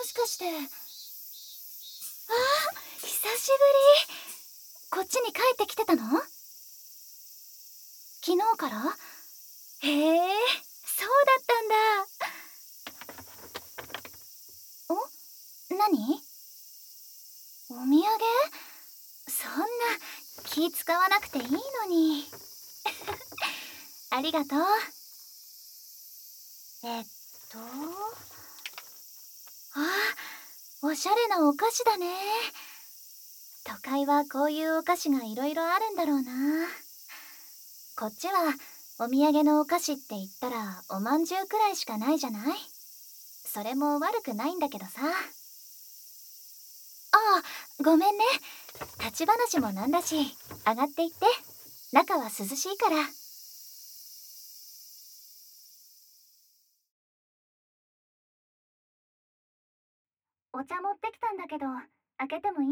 しかして。久しぶり。こっちに帰ってきてたの？昨日から？へえ、そうだったんだ。何？お土産？そんな気使わなくていいのに。ありがとう。えっとおしゃれなお菓子だね。都会はこういうお菓子がいろいろあるんだろうな。こっちはお土産のお菓子って言ったらおまんじゅうくらいしかないじゃない。それも悪くないんだけどさ。ごめんね。立ち話もなんだし、上がっていって。中は涼しいから。お茶持ってきたんだけど、開けてもいい？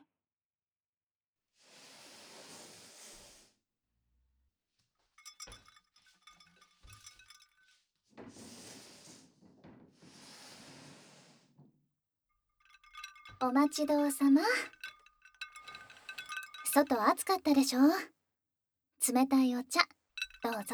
お待ちどうさま。外暑かったでしょ？冷たいお茶、どうぞ。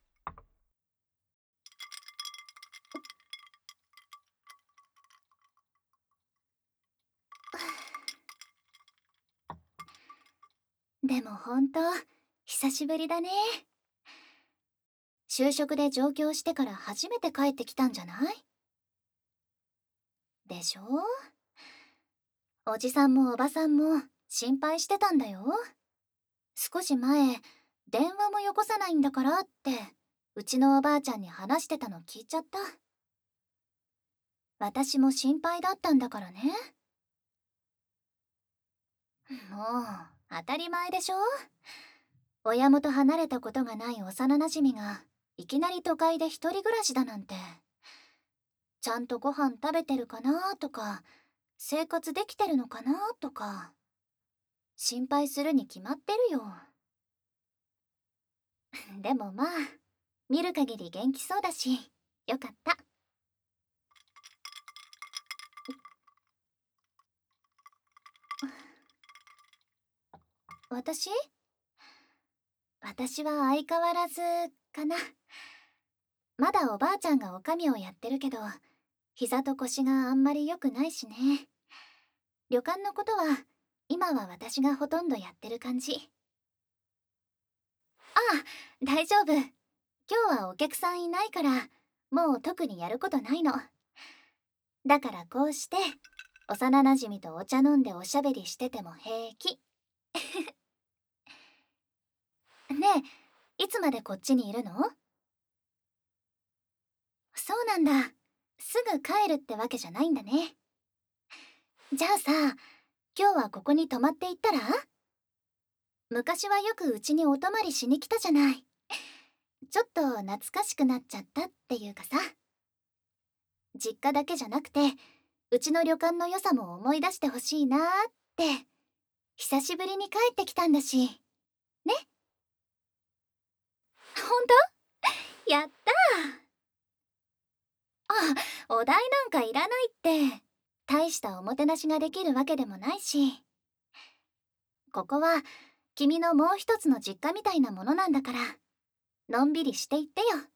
でもほんと、久しぶりだね。就職で上京してから初めて帰ってきたんじゃない？でしょ？おじさんもおばさんも心配してたんだよ。少し前、電話もよこさないんだからって、うちのおばあちゃんに話してたの聞いちゃった。私も心配だったんだからね。もう、当たり前でしょ？親元離れたことがない幼なじみが、いきなり都会で一人暮らしだなんて。ちゃんとご飯食べてるかなとか、生活できてるのかなとか、心配するに決まってるよ。でもまあ、見る限り元気そうだし、よかった。私？私は相変わらずかな。まだおばあちゃんがおかみをやってるけど、膝と腰があんまり良くないしね。旅館のことは今は私がほとんどやってる感じ。大丈夫。今日はお客さんいないから、もう特にやることないの。だからこうして幼なじみとお茶飲んでおしゃべりしてても平気。ねえ、いつまでこっちにいるの？そうなんだ。すぐ帰るってわけじゃないんだね。じゃあさ、今日はここに泊まっていったら？昔はよくうちにお泊まりしに来たじゃない。ちょっと懐かしくなっちゃったっていうかさ。実家だけじゃなくて、うちの旅館の良さも思い出してほしいなーって。久しぶりに帰ってきたんだし。ね？ほんと？やったー。お代なんかいらないって。大したおもてなしができるわけでもないし。ここは君のもう一つの実家みたいなものなんだから、のんびりしていってよ。